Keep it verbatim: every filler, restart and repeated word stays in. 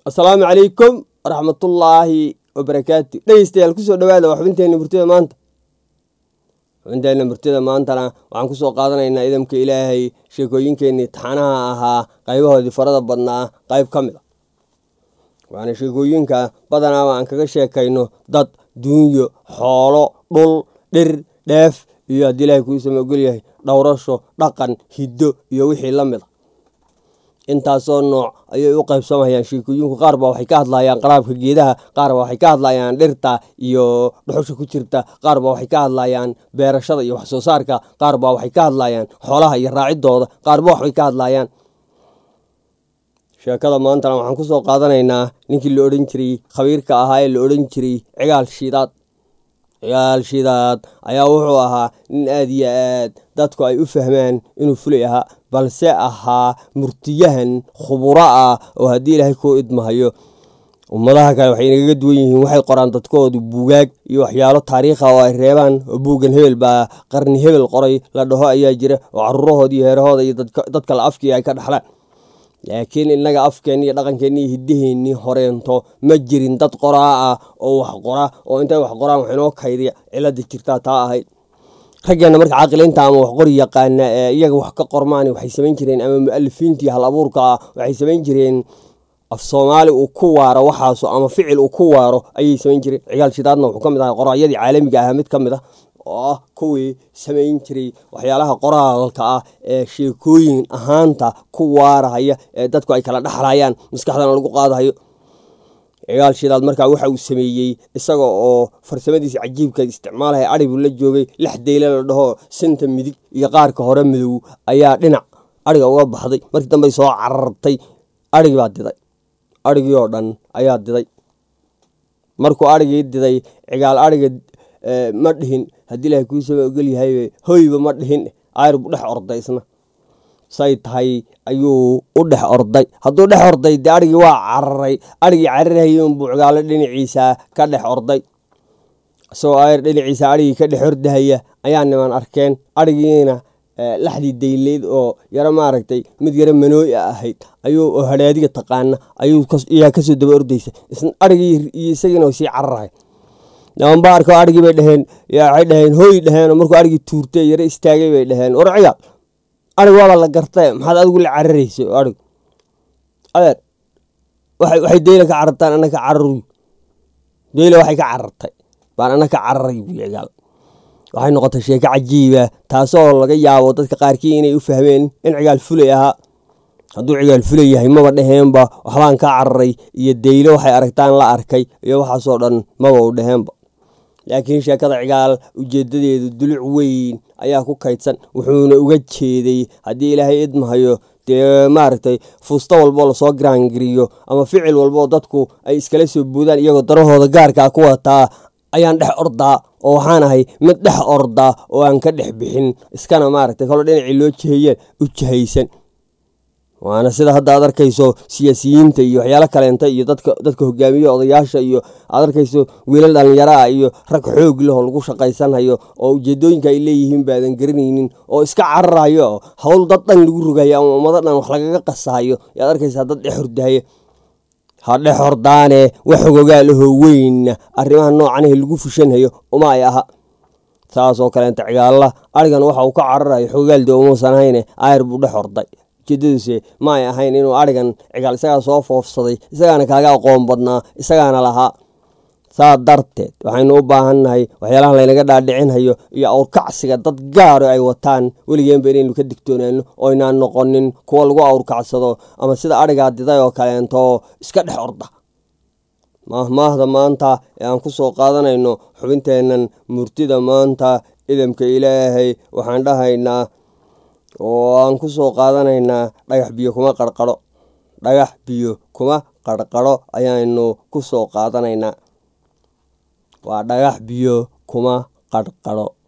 السلام عليكم ورحمة الله وبركاته. dhegeystayaal ku soo dhawaada waxbinteena murtida maanta. waxbinteena murtida maantana waxaan ku soo qaadanaynaa idamka Ilaahay sheekooyinkeennii taxanaha ahaa qaybahoodii farada badnaa qayb ka mid ah. waana sheekooyinka badanaa aan kaga sheekayno dad, duunyo, xoolo, dhul, dhir, dheef iyo haddii Ilaahay kuu sama ogol yahay dhowrasho, dhaqan, hiddo iyo wixii la mid ah. intaasoo nooc ayay u qaybsamayaan sheekooyinku. qaar baa waxay ka hadlayaan qaraabka geedaha, qaar baa waxay ka hadlayaan dhirta iyo dhuxusha ku jirta, qaar baa waxay ka hadlayaan beerashada iyo wax soo saarka, qaar baa waxay ka hadlayaan xoolaha iyo raacidooda, qaar baa waxay ka hadlayaan sheekada maantana waxaan ku soo qaadanaynaa ninkii la odhan jiray khabiirka ahaa ee la odhan jiray cigaal shidaad. cigaal shidaad ayaa wuxuu ahaa nin aad iyo aad dadku ay u fahmaan inuu fulay ahaa, balse ahaa murtiyahan khuburo ah oo haddii Ilaahay kuu idmahayo ummadaha kale waxay nagaga duwan yihiin. waxay qoraan dadkoodu buugaag iyo waxyaalo taariikh ah oo ay reebaan, oo buuggan hebel baa qarni hebel qoray la dhaho ayaa jira oo caruurahooda iyo heerahooda iyo dadka la afkii ay ka dhaxlaan. laakiin innaga afkeenni iyo dhaqankeenni iyo hiddaheenni horeento ma jirin dad qoraa ah oo wax qora oo intay wax qoraan wax inoo kaydiya. cilada jirtaa taa ahayd. raggeena marka caaqiliinta ama wax qori yaqaana ee iyaga wax ka qormaan waxay samayn jireen, ama mu'alifiintii hal abuurka ah waxay samayn jireen af Soomaali uu ku waaro waxaas ama ficil uu ku waaro ayay samayn jireen. cigaal shidaadna wuxuu ka mid ahaa qoraayadii caalamiga ah mid ka mid ah oo ah kuwii samayn jiray waxyaalaha qoraalka ah ee sheekooyin ahaanta ku waarahaya ee dadku ay kala dhaxlayaan, maskaxdana lagu qaadayo. cigaal shidaad markaa waxa uu sameeyey isaga oo farsamadiisa cajiibka isticmaalaya adhi buu la joogay. lix deyla la dhaho sinta midig iyo qaarka hore madow ayaa dhinac adhiga uga baxday. markii dambe soo carartay, adhigii baa diday. adhigii oo dhan ayaa diday. markuu adhigii diday, cigaal adhiga ma dhihin haddii Ilaahay kuu sama ogol yahay hoyba ma dhihin, ayr buu dhex orday. isna say tahay ayuu u dhex orday. hadduu dhex orday dee adhigii waa cararay. adhigii cararayay unbuu cigaalo dhinaciisa ka dhex orday. isagoo ayr dhinaciisa adhigii ka dhex ordahaya ayaa niman arkeen. adhigiina laxdii dayleyd oo yaro maaragtay mid yaro manooy ahayd ayuu oo hadhaadiga taqaana ayuu yaa kasoo daba ordaysa. isna adhigii iyo isagiina way sii cararahay. niman baa arko adhigii bay dhaheen waxay dhaheen hoy dhaheen. markuu adhigii tuurtay yaro istaagay bay dhaheen war cigaal adhig waaba la gartay, maxaad adigu la cararayso? adhig adeer waxay deyla ka carartaan anna ka cararuy. deyla waxay ka carartay baan anna ka cararay buy cigaal. waxay noqotay sheeko cajiiba taasoo laga yaabo dadka qaarkii inay u fahmeen in cigaal fulay ahaa. hadduu cigaal fulay yahay maba dhaheenba waxbaan ka cararay iyo deylo waxay aragtaan la arkay iyo waxaasoo dhan maba u dhaheenba. laakiin sheekada cigaal ujeeddadeedu duluc weyn ayaa ku kaydsan. wuxuuna uga jeeday haddii Ilaahay idmahayo dee maaragtay fuusto walboo lasoo giraangiriyo ama ficil walboo dadku ay iskala soo boodaan iyagoo darahooda gaarkaa ku wataa ayaan dhex ordaa oo waxaan ahay mid dhex ordaa oo aan ka dhex bixin, iskana maaragtay kalo dhinacii loo jihayeen u jihaysan. waana sida hadda aad arkayso siyaasiyiinta iyo waxyaalo kaleenta iyo dadka dadka hogaamiya odayaasha iyo aad arkayso wiilal dhalinyaro ah iyo rag xoog leh oo lagu shaqaysanayo oo ujeedooyinka ay leeyihiin baadan garanaynin oo iska cararayo hawl dad dhan lagu rogayo ama ummado dhan wax lagaga qasahayo. yaad arkaysaa dad dhex hordahaya. ha dhex hordaane wax ogogaalahoo weyn arrimaha noocanah lagu fushanhayo uma ay aha. saasoo kaleenta cigaalla adhigan waxa uu ka cararayo xogaalde umuusan hayne ayr buu dhex horday. ujeedadiise ma ay ahayn inuu adhigan cigaal isagaa soo foofsaday, isagaana kaaga aqoon badnaa, isagaana lahaa. saa darteed waxaynu u baahannahay waxyaalaha laynaga dhaadhicinhayo iyo awrkacsiga dad gaaro ay wataan weligeenba inaynu ka digtoonaano oo inaan noqonin kuwa lagu awrkacsado ama sida adhigaa diday oo kaleento iska dhex orda. maahmaahda maanta ee aan ku soo qaadanayno xubinteennan murtida maanta idamka Ilaahay waxaan dhahaynaa oo aan ku soo qaadanaynaa dhagax biyo kuma qarqaro. dhagax biyo kuma qarqaro ayaanu ku soo qaadanaynaa. waa dhagax biyo kuma qarqaro.